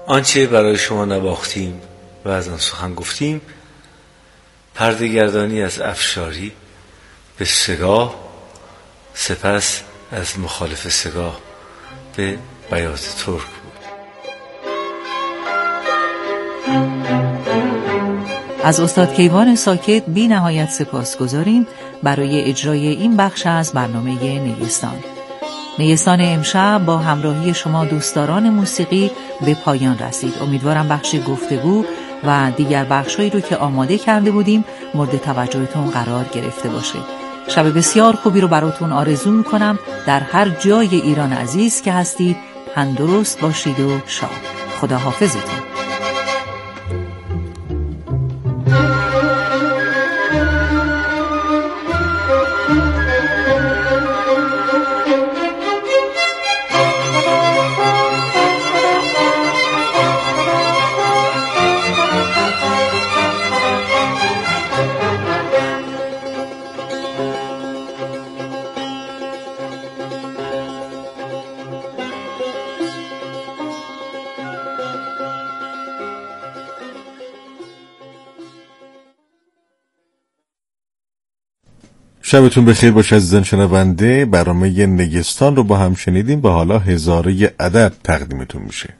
آنچه برای شما نواختیم و از آن سخن گفتیم پرده‌گردانی از افشاری به سگاه، سپس از مخالف سگاه به بیات ترک بود. از استاد کیوان ساکت بی نهایت سپاسگزاریم برای اجرای این بخش از برنامه نیستان. نیستان امشب با همراهی شما دوستداران موسیقی به پایان رسید. امیدوارم بخش گفتگو و دیگر بخشایی رو که آماده کرده بودیم مورد توجهتون قرار گرفته باشه. شب بسیار خوبی رو براتون آرزو میکنم. در هر جای ایران عزیز که هستید تندرست باشید و شاد. خدا حافظتون. شبتون بخیر باشه عزیزان شنونده. برنامه نگستان رو با هم شنیدیم و حالا هزاره ادب تقدیمتون میشه.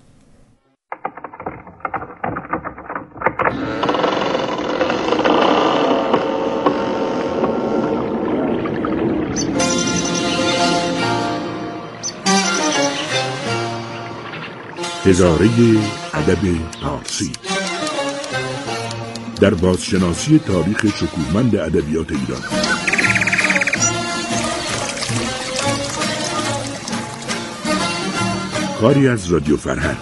هزاره ادب فارسی در بازشناسی تاریخ شکوهمند ادبیات ایران. کاری از رادیو فرهنگ.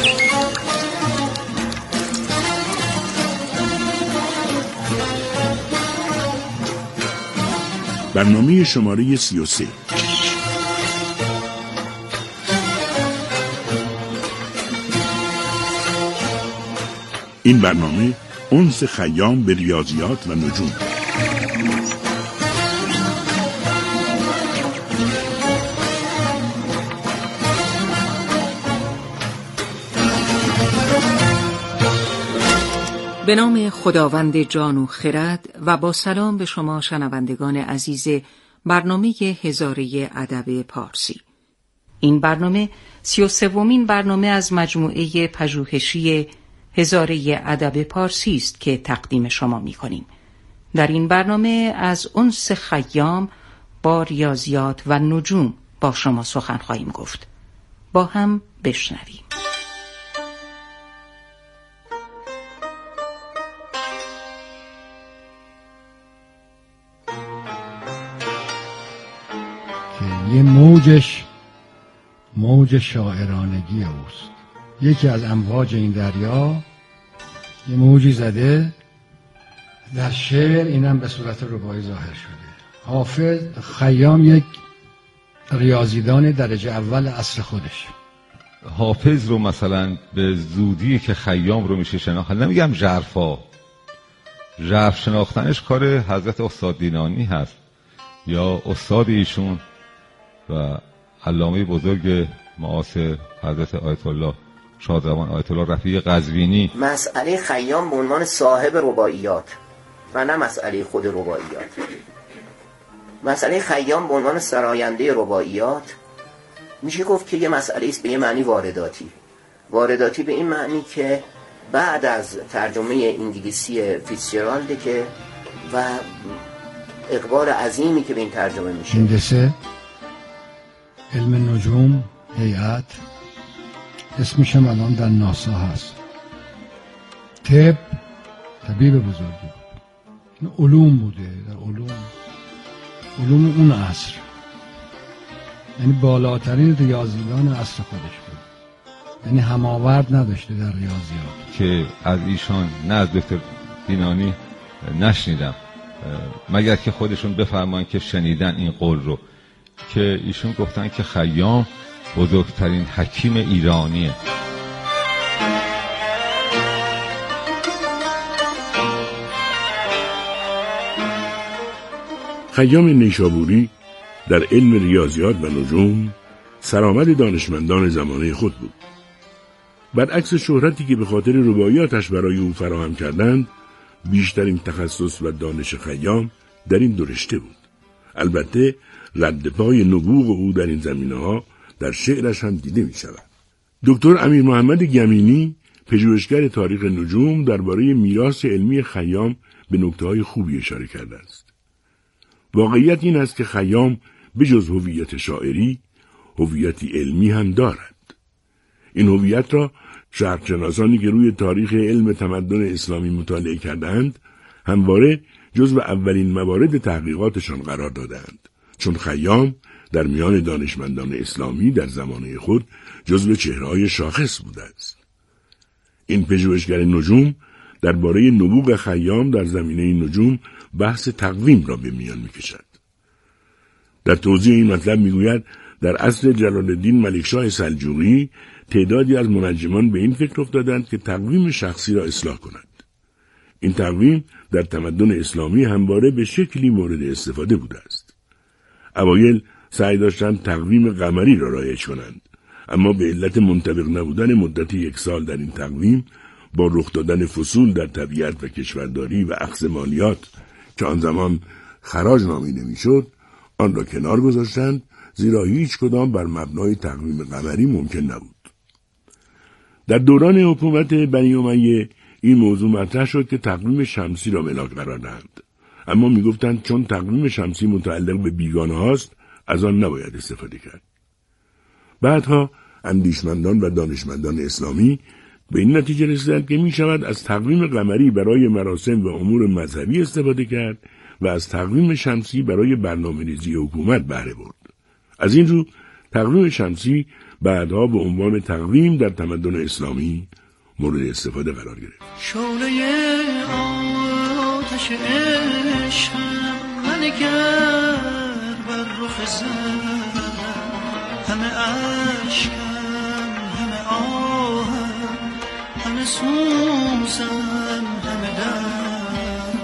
برنامه شماره 33. این برنامه انس خیام به ریاضیات و نجوم. به نام خداوند جان و خرد و با سلام به شما شنوندگان عزیز برنامه هزاره ادب پارسی. این برنامه 33مین برنامه از مجموعه پژوهشی هزاره ادب پارسی است که تقدیم شما می کنیم. در این برنامه از انس خیام با ریاضیات و نجوم با شما سخن خواهیم گفت. با هم بشنویم. یه موج شاعرانگی اوست. یکی از امواج این دریا یه موجی زده در شعر، اینم به صورت رباعی ظاهر شده. حافظ خیام یک ریاضیدان درجه اول عصر خودش. حافظ رو مثلا به زودی که خیام رو میشه شناخت، نمیگم ژرفا، ژرف شناختنش کار حضرت استاد دینانی هست یا استاد ایشون و علامه بزرگ معاصر حضرت آیت الله شادروان آیت الله رفیع قزوینی. مسئله خیام به عنوان صاحب رباعیات و نه مسئله خود رباعیات. مسئله خیام به عنوان سراینده رباعیات میشه گفت که یه مسئله است به یه معنی وارداتی به این معنی که بعد از ترجمه انگلیسی فیتزجرالد که و اقبال عظیمی که به این ترجمه میشه، هندسه، علم نجوم، هیئت، اسمش هم الان در ناسا هست. طبیب بزرگی بود. علوم بوده، در علوم اون عصر، یعنی بالاترین ریاضیدان عصر خودش بود، یعنی هماورد نداشته در ریاضیات. که از ایشان نه از دکتر دینانی نشنیدم مگر که خودشون بفرمایند که شنیدن این قول رو، که ایشون گفتن که خیام بزرگترین حکیم ایرانیه. خیام نیشابوری در علم ریاضیات و نجوم سرآمد دانشمندان زمانه خود بود. برعکس شهرتی که به خاطر رباعیاتش برای او فراهم کردند، بیشترین تخصص و دانش خیام در این دو رشته بود. البته رد پای نبوغ او در این زمینه‌ها در شعرش هم دیده می شود. دکتر امیر محمد گمینی، پژوهشگر تاریخ نجوم، درباره میراث علمی خیام به نکته‌های خوبی اشاره کرده است. واقعیت این است که خیام به جز هویت شاعری، هویتی علمی هم دارد. این هویت را شرق‌شناسانی که روی تاریخ علم تمدن اسلامی مطالعه کردند، همواره جزو اولین موارد تحقیقاتشان قرار دادند، چون خیام در میان دانشمندان اسلامی در زمانه خود جزو چهره‌های شاخص بوده است. این پژوهشگر نجوم درباره نبوغ خیام در زمینه نجوم بحث تقویم را به میان می‌کشد. در توضیح این مطلب می‌گوید در عصر جلال الدین ملکشاه سلجوقی تعدادی از منجمان به این فکر افتادند که تقویم شخصی را اصلاح کنند. این تقویم در تمدن اسلامی همواره به شکلی مورد استفاده بوده است. اوایل سعی داشتند تقویم قمری را رایج کنند، اما به علت منطبق نبودن مدت 1 سال در این تقویم، با رخ دادن فصول در طبیعت و کشورداری و اخذ مالیات که آن زمان خراج نامیده میشد، آن را کنار گذاشتند، زیرا هیچ کدام بر مبنای تقویم قمری ممکن نبود. در دوران حکومت بنی امیه این موضوع مطرح شد که تقویم شمسی را ملاک قرار دهند، اما میگفتند چون تقویم شمسی متعلق به بیگانه هاست، از آن نباید استفاده کرد. بعدها اندیشمندان و دانشمندان اسلامی به این نتیجه رسیدند که می شود از تقویم قمری برای مراسم و امور مذهبی استفاده کرد و از تقویم شمسی برای برنامه‌ریزی حکومت بهره برد. از این رو تقویم شمسی بعدها به عنوان تقویم در تمدن اسلامی مورد استفاده قرار گرفت. شعله آتش عشقم منگر بر رخ زن، همه عشقم همه آهم، همه سوزم همه درد.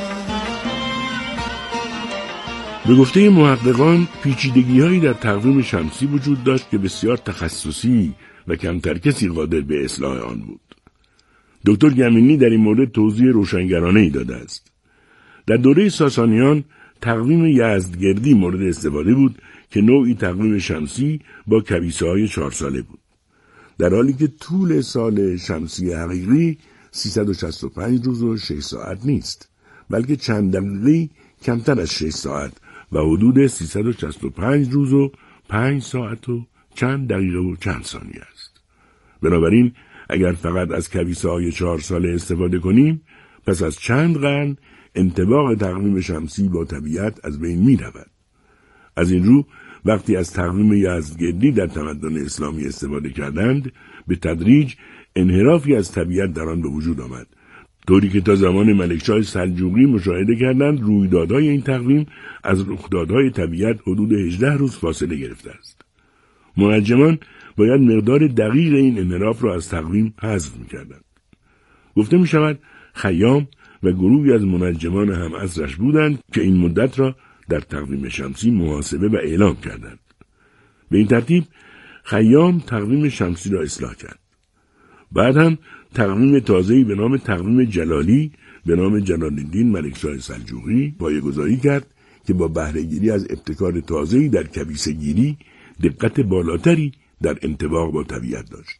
به گفته محققان پیچیدگی‌هایی در تقویم شمسی وجود داشت که بسیار تخصصی و کمتر کسی قادر به اصلاح آن بود. دکتر گمینی در این مورد توضیح روشنگرانه‌ای داده است. در دوره ساسانیان تقویم یزدگردی مورد استفاده بود که نوعی تقویم شمسی با کبیسه‌های 4 ساله بود، در حالی که طول سال شمسی حقیقی 365 روز و 6 ساعت نیست، بلکه چند دقیقه کمتر از 6 ساعت و حدود 365 روز و 5 ساعت و چند دقیقه و چند ثانیه است. بنابراین اگر فقط از کبیسه‌های 4 ساله استفاده کنیم، پس از چند قرن انطباق تقویم شمسی با طبیعت از بین می رود. از این رو وقتی از تقویم یزدگردی در تمدن اسلامی استفاده کردند، به تدریج انحرافی از طبیعت در آن به وجود آمد، طوری که تا زمان ملکشاه سلجوقی مشاهده کردند رویدادهای این تقویم از رخدادهای طبیعت حدود 18 روز فاصله گرفته است. منجمان باید مقدار دقیق این انحراف را از تقویم حذف می‌کردند. گفته می‌شود خیام و گروهی از منجمان هم عصرش بودند که این مدت را در تقویم شمسی محاسبه و اعلام کردند. به این ترتیب خیام تقویم شمسی را اصلاح کرد. بعد هم تقویم تازه‌ای به نام تقویم جلالی به نام جلال الدین ملکشاه سلجوقی پایه‌گذاری کرد که با بهره‌گیری از ابتکار تازه‌ای در کبیسه‌گیری دقت بالاتری در انطباق با طبیعت داشت.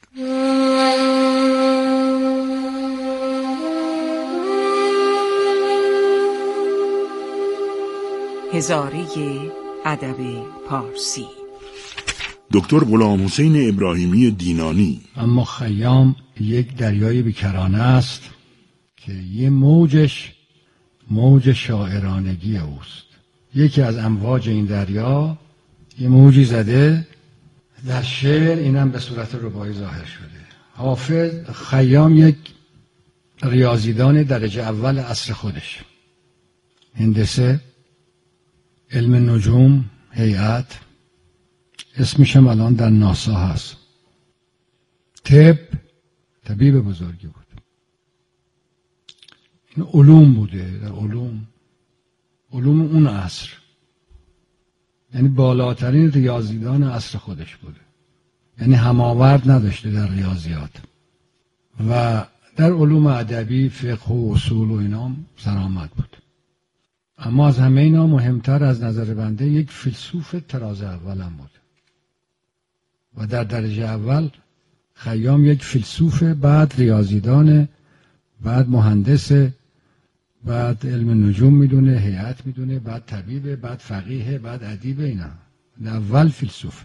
هزاره ادب پارسی. دکتر غلام حسین ابراهیمی دینانی. اما خیام یک دریای بیکرانه است که یه موج شاعرانگی اوست. یکی از امواج این دریا یه موجی زده، در شعر اینم به صورت رباعی ظاهر شده. حافظ خیام یک ریاضیدان درجه اول عصر خودش، هندسه، علم نجوم، هیئت، اسمش هم الان در ناسا هست، طبیب بزرگی بود. این علوم بوده، در علوم اون عصر، یعنی بالاترین ریاضیدان عصر خودش بوده، یعنی هماورد نداشته در ریاضیات. و در علوم ادبی، فقه و اصول و اینام سرآمد بود. اما از همه اینا مهمتر از نظر بنده یک فیلسوف طراز اولم بود و در درجه اول خیام یک فیلسوف، بعد ریاضیدان، بعد مهندس، بعد علم نجوم میدونه، هیئت میدونه، بعد طبیب، بعد فقیه، بعد ادیب. اینا اول فیلسوف.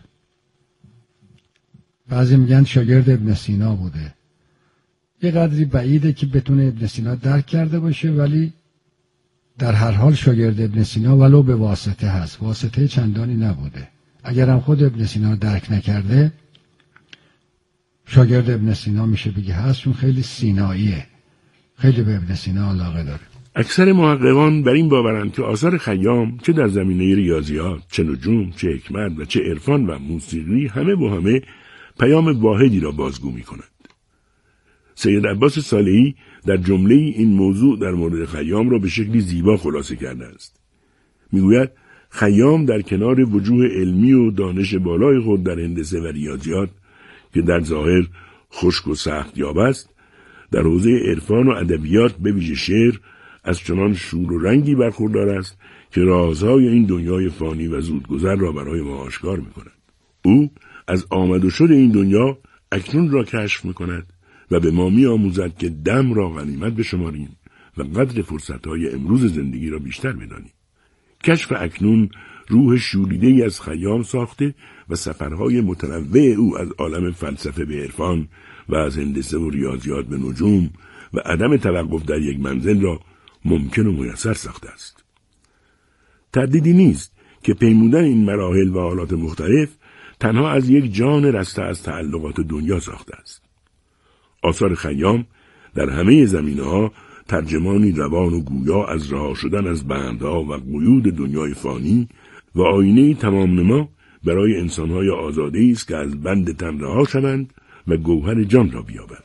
بعضی میگن شاگرد ابن سینا بوده. یه قدری بعیده که بتونه ابن سینا درک کرده باشه، ولی در هر حال شاگرد ابن سینا ولو به واسطه هست. واسطه چندانی نبوده. اگرم خود ابن سینا درک نکرده، شاگرد ابن سینا میشه بگی هست، چون خیلی سیناییه، خیلی به ابن سینا علاقه داره. اکثر محققان بر این باورند که آثار خیام چه در زمینه ریاضیات، چه نجوم، چه حکمت و چه عرفان و موسیقی همه با همه پیام واحدی را بازگو می‌کنند. سید عباس صالحی در جمله این موضوع در مورد خیام را به شکلی زیبا خلاصه کرده است. میگوید خیام در کنار وجوه علمی و دانش بالای خود در هندسه و ریاضیات که در ظاهر خشک و سخت یاب است، در حوزه عرفان و ادبیات به ویژه شعر از چنان شور و رنگی برخوردار است که رازهای این دنیای فانی و زودگذر را برای ما آشکار می‌کند. او از آمد و شد این دنیا اکنون را کشف می‌کند و به ما می‌آموزد که دم را غنیمت بشماریم و قدر فرصت‌های امروز زندگی را بیشتر بدانیم. کشف اکنون روح شوریده‌ای از خیام ساخته و سفرهای متنوع او از عالم فلسفه به عرفان و از هندسه و ریاضیات به نجوم و عدم توقف در یک منزل را ممکن و میسر ساخته است. تردیدی نیست که پیمودن این مراحل و حالات مختلف تنها از یک جان رسته از تعلقات دنیا ساخته است. آثار خیام در همه زمینه‌ها ترجمانی روان و گویا از رها شدن از بندها و قیود دنیای فانی و آینه تمام نما برای انسان‌های آزاده‌ای است که از بند تن رها شوند و گوهر جان را بیابند.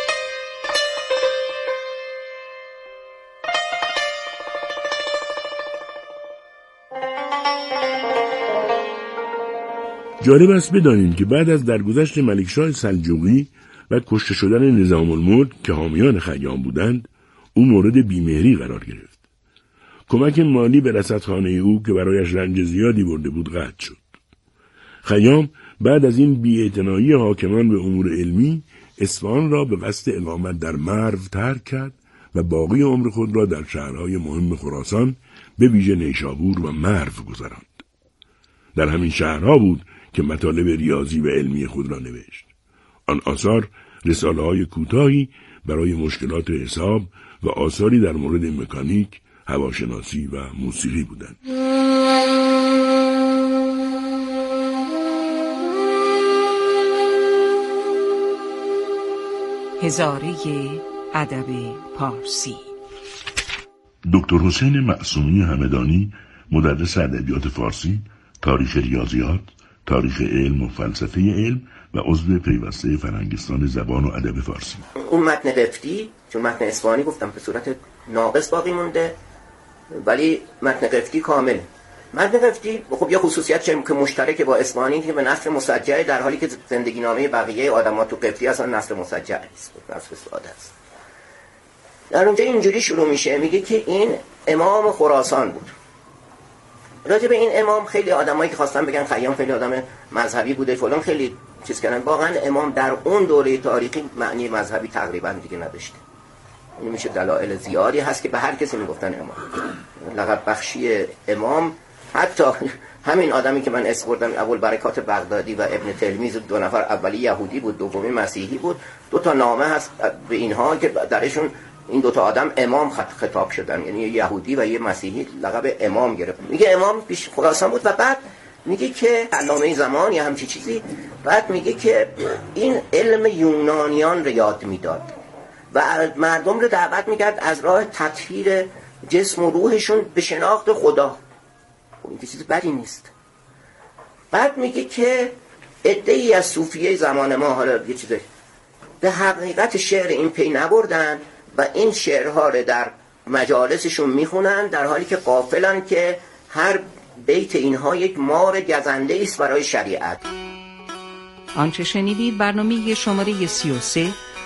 جالب است بدانیم که بعد از درگذشت ملکشاه سلجوقی و کشته شدن نظام الملک که حامیان خیام بودند، او مورد بیمهری قرار گرفت. کمک مالی به رصدخانه او که برایش رنج زیادی برده بود قطع شد. خیام بعد از این بی‌اعتنایی حاکمان به امور علمی، اصفهان را به قصد اقامت در مرو ترک کرد و باقی عمر خود را در شهرهای مهم خراسان به ویژه نیشابور و مرو گذراند. در همین شهرها بود که مطالب ریاضی و علمی خود را نوشت. آن آثار رساله‌های کوتاهی برای مشکلات حساب و آثاری در مورد مکانیک، هواشناسی و موسیقی بودند. هزاره ادب پارسی. دکتر حسین معصومی همدانی، مدرس ادبیات فارسی، تاریخ ریاضیات، تاریخ علم و فلسفه علم و عضو پیوسته فرهنگستان زبان و ادب فارسی. اون متن قفطی، چون متن اصفهانی گفتم به صورت ناقص باقی مونده، ولی متن قفطی کامل. متن قفطی خب یه خصوصیت که مشترک با اصفهانی که به نثر مسجع، در حالی که زندگی نامه بقیه آدم‌ها تو قفطی اصلا نثر مسجع نیست، نثر ساده است. در اونجا اینجوری شروع میشه، میگه که این امام خراسان بود. راجع به این امام خیلی آدمایی که خواستن بگن خیام خیلی آدم مذهبی بوده فلان خیلی چیز کردن. واقعا امام در اون دوره تاریخی معنی مذهبی تقریبا دیگه نداشته. این میشه دلایل زیادی هست که به هر کسی میگفتن امام. لقب بخشی امام، حتی همین آدمی که من اسم بردم ابوالبرکات بغدادی و ابن تلمیذ، دو نفر، اولی یهودی بود، دومی مسیحی بود. دو تا نامه هست به اینها که درشون این دوتا آدم امام خطاب شدن، یعنی یهودی و یه مسیحی لقب امام گرفت. میگه امام پیش خراسان بود و بعد میگه که علامه زمان یا همچی چیزی، بعد میگه که این علم یونانیان رو یاد میداد و مردم رو دعوت میکرد از راه تطهیر جسم و روحشون به شناخت خدا. این چیز بدی نیست. بعد میگه که عده‌ای از صوفیه زمان ما، حالا یه چیزی به حقیقت شعر این پی نبردن و این شعرها رو در مجالسشون میخونن، در حالی که غافلن که هر بیت اینها یک مار گزنده است برای شریعت. آنچه شنیدید برنامه شماره 33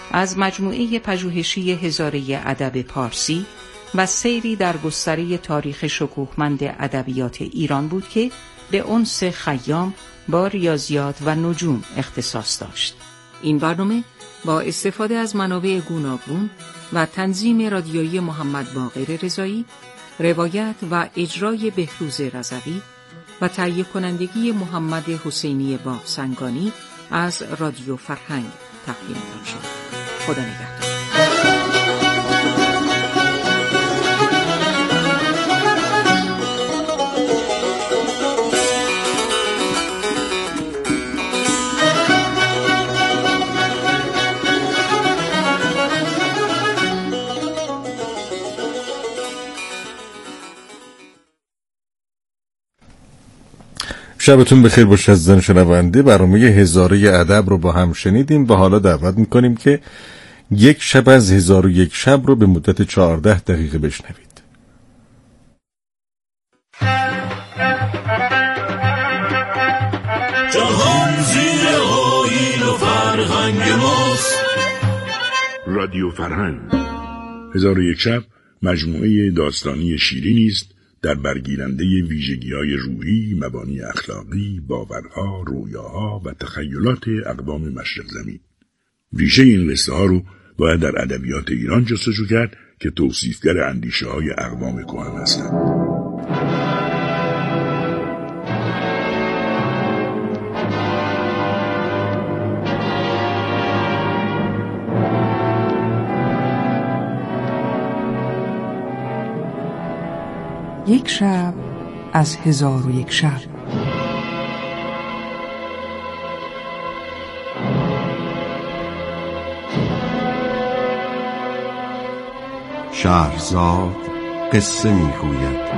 از مجموعه پژوهشی هزاره ادب پارسی و سیری در گستره تاریخ شکوهمند ادبیات ایران بود که به انس خیام با ریاضیات و نجوم اختصاص داشت. این برنامه با استفاده از منابع گوناگون و تنظیم رادیویی محمد باقر رضایی، روایت و اجرای بهروز رضوی و تهیه کنندگی محمد حسینی باغسنگانی از رادیو فرهنگ تقدیم شد. خدا نگهدار. شبتون بخیر باشه عزیزان شنونده. برنامه هزاره ادب رو با هم شنیدیم و حالا دعوت میکنیم که یک شب از 1001 شب رو به مدت 14 دقیقه بشنوید. جهان زیر آیین و فرهنگ ماست. رادیو فرهنگ 1001 شب مجموعه داستانی شیرینی است در برگیرنده ویژگی‌های روحی، مبانی اخلاقی، باورها، رویاها و تخیلات اقوام مشرق زمین. ریشه این قصه‌ها رو باید در ادبیات ایران جستجو کرد که توصیفگر اندیشه‌های اقوام کهن هستند. یک شب از 1001 شب. شهرزاد قصه میگوید.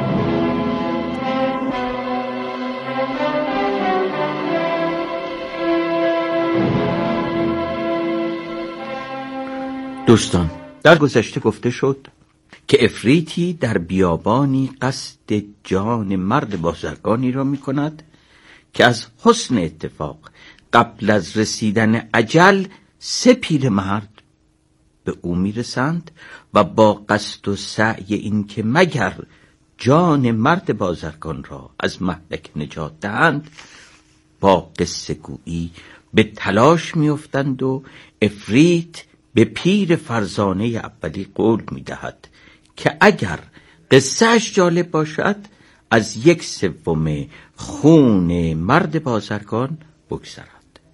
دوستان، در گذشته گفته شد که افریتی در بیابانی قصد جان مرد بازرگانی را می کند که از حسن اتفاق قبل از رسیدن اجل 3 پیرمرد به او می رسند و با قصد و سعی این که مگر جان مرد بازرگان را از مهلک نجات دهند با قصه گویی به تلاش می افتند و افریت به پیر فرزانه اولی قول می دهد که اگر قصهش جالب باشد از 1/3 خون مرد بازرگان بگذرد.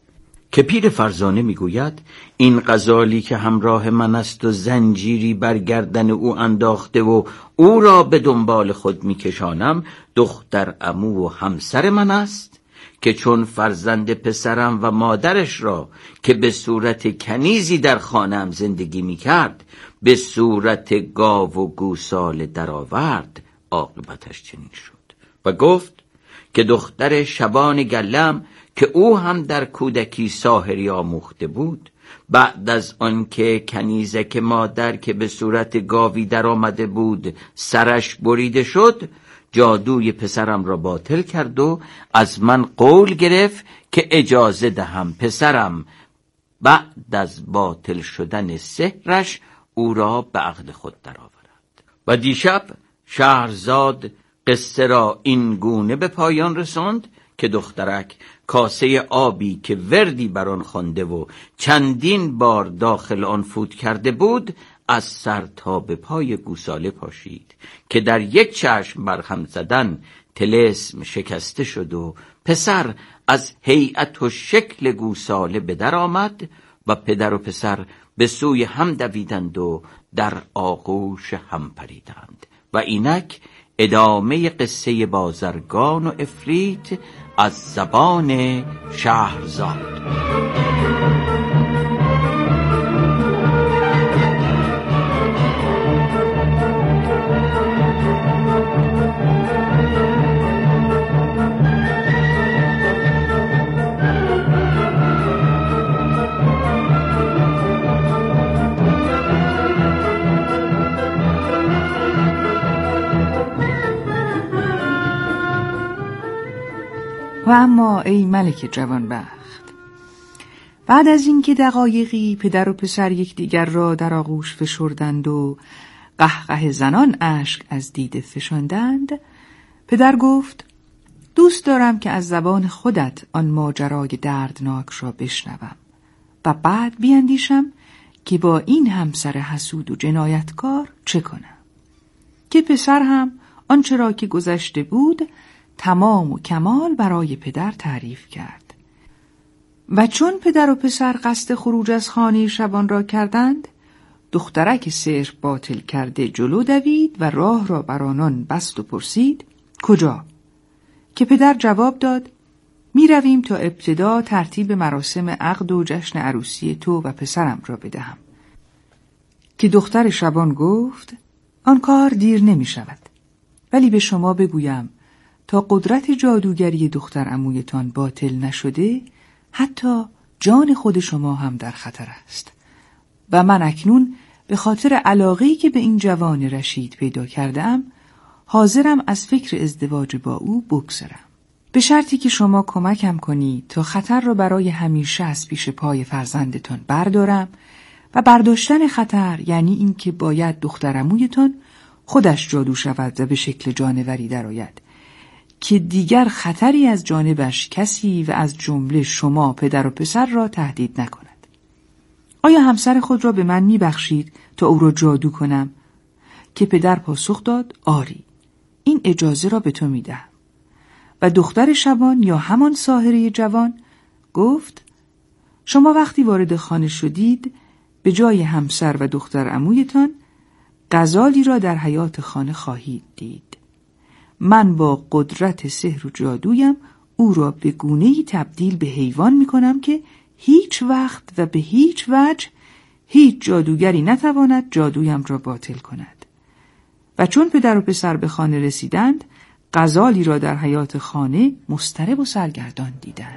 که پیر فرزانه میگوید این غزالی که همراه من است و زنجیری بر گردن او انداخته و او را به دنبال خود میکشانم دختر عمو و همسر من است که چون فرزند پسرم و مادرش را که به صورت کنیزی در خانه‌ام زندگی میکرد به صورت گاو و گوساله درآورد عاقبتش چنین شد. و گفت که دختر شبان گلم که او هم در کودکی ساحری آموخته بود بعد از آن که کنیزک مادر که به صورت گاوی در آمده بود سرش بریده شد جادوی پسرم را باطل کرد و از من قول گرفت که اجازه دهم پسرم بعد از باطل شدن سحرش او را به عقد خود درآورد. و دیشب شهرزاد قصه را این گونه به پایان رساند که دخترک کاسه آبی که وردی بر آن خوانده و چندین بار داخل آن فوت کرده بود از سر تا به پای گوساله پاشید که در یک چشم برهم زدن طلسم شکسته شد و پسر از هیئت و شکل گوساله به در آمد و پدر و پسر به سوی هم دویدند و در آغوش هم پریدند. و اینک ادامه قصه بازرگان و افریت از زبان شهرزاد. و اما ای ملک جوانبخت، بعد از اینکه دقایقی پدر و پسر یکدیگر را در آغوش فشردند و قهقه زنان اشک از دیده فشاندند، پدر گفت: دوست دارم که از زبان خودت آن ماجرای دردناک را بشنوم و بعد بیندیشم که با این همسر حسود و جنایتکار چه کنم. که پسر هم آنچه را که گذشته بود تمام و کمال برای پدر تعریف کرد و چون پدر و پسر قصد خروج از خانه شبان را کردند، دخترک سحر باطل کرده جلو دوید و راه را بر آنان بست و پرسید: کجا؟ که پدر جواب داد: می رویم تا ابتدا ترتیب مراسم عقد و جشن عروسی تو و پسرم را بدهم. که دختر شبان گفت: آن کار دیر نمی شود، ولی به شما بگویم تا قدرت جادوگری دختر عمویتان باطل نشده، حتی جان خود شما هم در خطر است و من اکنون به خاطر علاقه‌ای که به این جوان رشید پیدا کردم حاضرم از فکر ازدواج با او بگذرم، به شرطی که شما کمکم کنید تا خطر را برای همیشه از پیش پای فرزندتان بردارم و برداشتن خطر یعنی این که باید دختر عمویتان خودش جادو شود و به شکل جانوری درآید که دیگر خطری از جانبش کسی و از جمله شما پدر و پسر را تهدید نکند. آیا همسر خود را به من میبخشید تا او را جادو کنم؟ که پدر پاسخ داد: آری، این اجازه را به تو میدهم. و دختر شبان یا همان ساحره جوان گفت: شما وقتی وارد خانه شدید به جای همسر و دختر عمویتان غزالی را در حیاط خانه خواهید دید. من با قدرت سحر و جادویم او را به گونه‌ای تبدیل به حیوان می‌کنم که هیچ وقت و به هیچ وجه هیچ جادوگری نتواند جادویم را باطل کند. و چون پدر و پسر به خانه رسیدند، غزالی را در حیاط خانه مضطرب و سرگردان دیدند.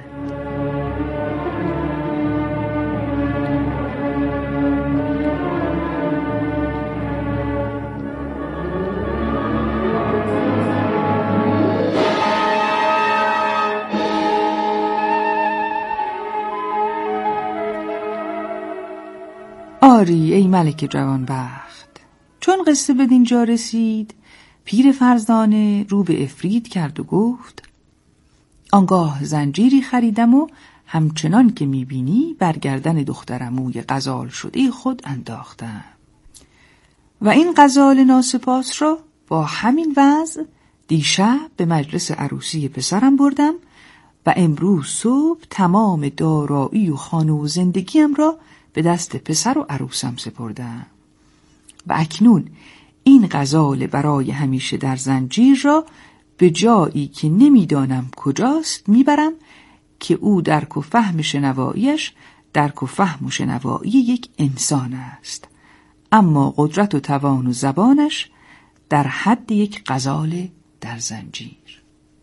آری ای ملک جوانبخت، چون قصه به دینجا رسید، پیر فرزانه رو به افریت کرد و گفت: آنگاه زنجیری خریدم و همچنان که میبینی برگردن دخترعموی غزال شده خود انداختم و این غزال ناسپاس را با همین وضع دیشب به مجلس عروسی پسرم بردم و امروز صبح تمام دارایی و خانه و زندگیم را به دست پسر و عروسم سپردم و اکنون این غزال برای همیشه در زنجیر را به جایی که نمیدانم کجاست میبرم که او درک و فهم شنواییش درک و فهم و شنوایی یک انسان است، اما قدرت و توان و زبانش در حد یک غزال در زنجیر.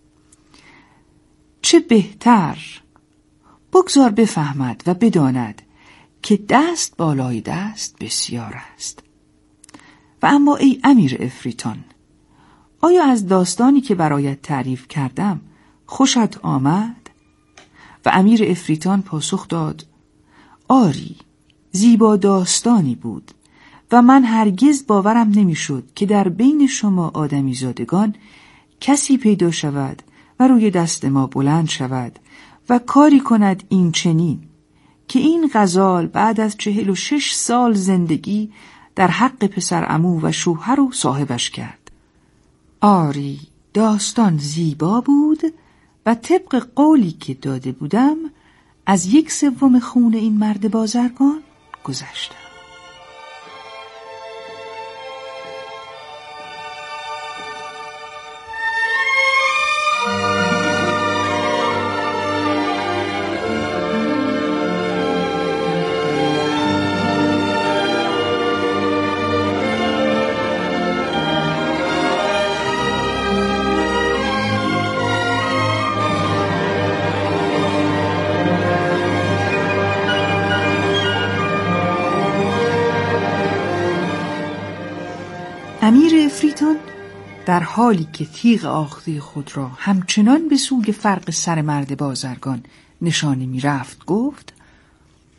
چه بهتر بگذار بفهمد و بداند که دست بالای دست بسیار است. و اما ای امیر افریتان، آیا از داستانی که برایت تعریف کردم خوشت آمد؟ و امیر افریتان پاسخ داد: آری، زیبا داستانی بود و من هرگز باورم نمیشد که در بین شما آدمیزادگان کسی پیدا شود و روی دست ما بلند شود و کاری کند این چنین که این غزال بعد از 46 سال زندگی در حق پسر عمو و شوهر و صاحبش کرد. آری، داستان زیبا بود و طبق قولی که داده بودم از 1/3 خون این مرد بازرگان گذشتم. امیر افریتان در حالی که تیغ آخته خود را همچنان به سوی فرق سر مرد بازرگان نشانه می رفت گفت: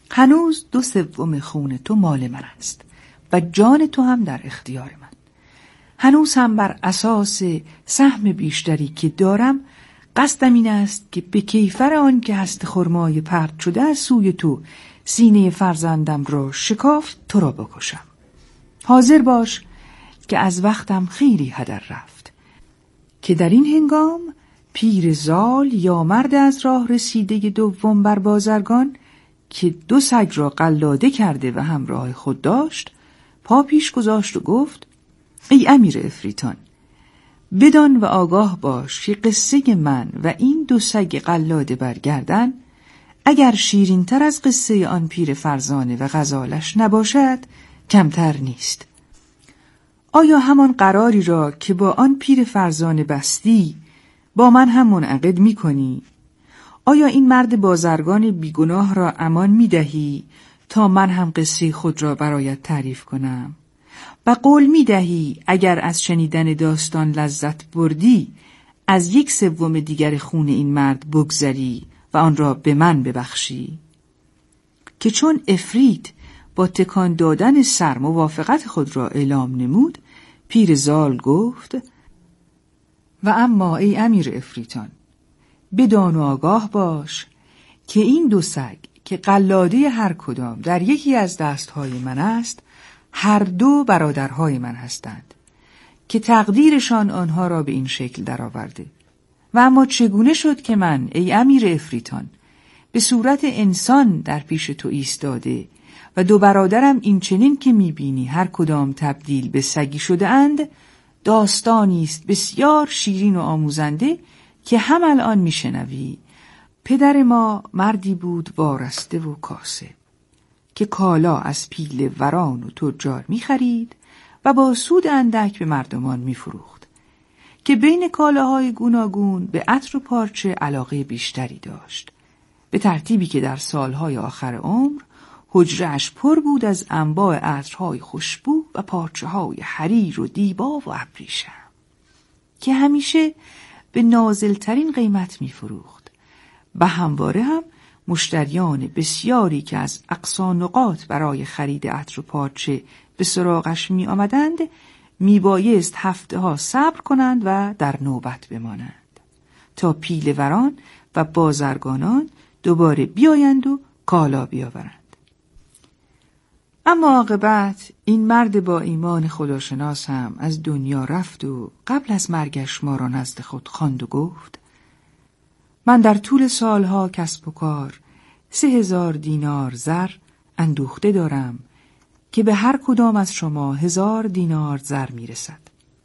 هنوز 2/3 خون تو مال من است و جان تو هم در اختیار من. هنوز هم بر اساس سهم بیشتری که دارم قصدم این است که به کیفر آن که هست خرمای پرت شده از سوی تو سینه فرزندم را شکافت تو را بکشم. حاضر باش که از وقتم خیلی هدر رفت که در این هنگام پیر زال یا مرد از راه رسیده دوم بر بازرگان که 2 سگ را قلاده کرده و همراه خود داشت پا پیش گذاشت و گفت: ای امیر افریتان، بدان و آگاه باش که قصه من و این 2 سگ قلاده برگردن اگر شیرین تر از قصه آن پیر فرزانه و غزالش نباشد کمتر نیست. آیا همان قراری را که با آن پیر فرزانه بستی با من هم منعقد می کنی؟ آیا این مرد بازرگان بیگناه را امان می دهی تا من هم قصه خود را برایت تعریف کنم؟ و قول می دهی اگر از شنیدن داستان لذت بردی از 1/3 دیگر خون این مرد بگذری و آن را به من ببخشی؟ که چون افریت با تکان دادن سر موافقت خود را اعلام نمود، پیر زال گفت: و اما ای امیر افریتان، بدان و آگاه باش که این 2 سگ که قلاده هر کدام در یکی از دستهای من است هر 2 برادرهای من هستند که تقدیرشان آنها را به این شکل درآورده. و اما چگونه شد که من ای امیر افریتان به صورت انسان در پیش تو ایستاده و 2 برادرم این چنین که میبینی هر کدام تبدیل به سگی شده اند داستانی است بسیار شیرین و آموزنده که هم الان میشنوی. پدر ما مردی بود وارسته و کاسب که کالا از پیل وران و تجار میخرید و با سود اندک به مردمان میفروخت که بین کالاهای گوناگون به عطر و پارچه علاقه بیشتری داشت، به ترتیبی که در سالهای آخر عمر حجره‌اش پر بود از انواع عطرهای خوشبو و پارچه‌های حریر و دیبا و ابریشم که همیشه به نازلترین قیمت میفروخت و همواره هم مشتریان بسیاری که از اقصا نقاط برای خرید عطر و پارچه به سراغش می آمدند می بایست هفته‌ها صبر کنند و در نوبت بمانند تا پیل وران و بازرگانان دوباره بیایند و کالا بیاورند. اما عاقبت این مرد با ایمان خداشناس هم از دنیا رفت و قبل از مرگش ما را نزد خود خواند و گفت: من در طول سالها کسب و کار 3000 دینار زر اندوخته دارم که به هر کدام از شما 1000 دینار زر میرسد.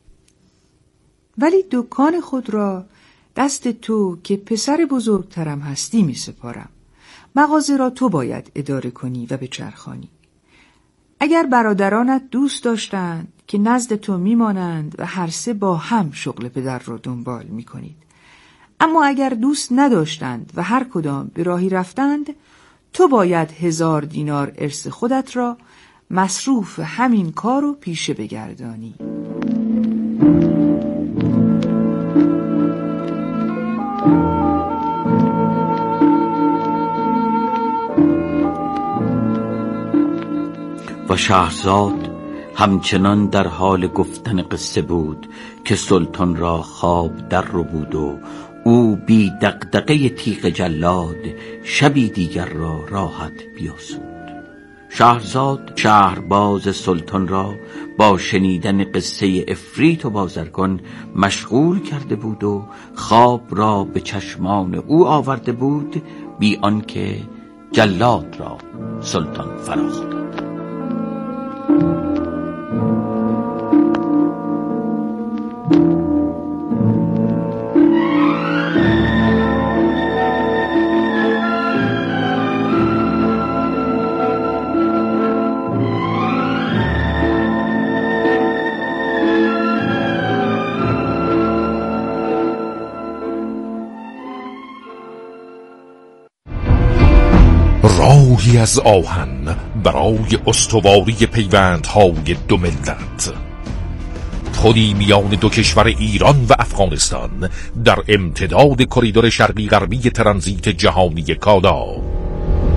ولی دکان خود را دست تو که پسر بزرگترم هستی می سپارم. مغازه را تو باید اداره کنی و بچرخانی. اگر برادرانت دوست داشتند که نزد تو میمانند و هر 3 با هم شغل پدر را دنبال میکنید، اما اگر دوست نداشتند و هر کدام به راهی رفتند، تو باید 1000 دینار ارث خودت را مصروف همین کارو پیشه بگردانی. و شهرزاد همچنان در حال گفتن قصه بود که سلطان را خواب در رو بود و او بی دغدغه تیغ جلاد شبی دیگر را راحت بیاسود. شهرزاد شهرباز سلطان را با شنیدن قصه افریت و بازرگان مشغول کرده بود و خواب را به چشمان او آورده بود بی آنکه جلاد را سلطان فراخواند. راهی از آهن برای استواری پیوندهای 2 ملت، پلی میان 2 کشور ایران و افغانستان در امتداد کریدور شرقی غربی ترانزیت جهانی کالا.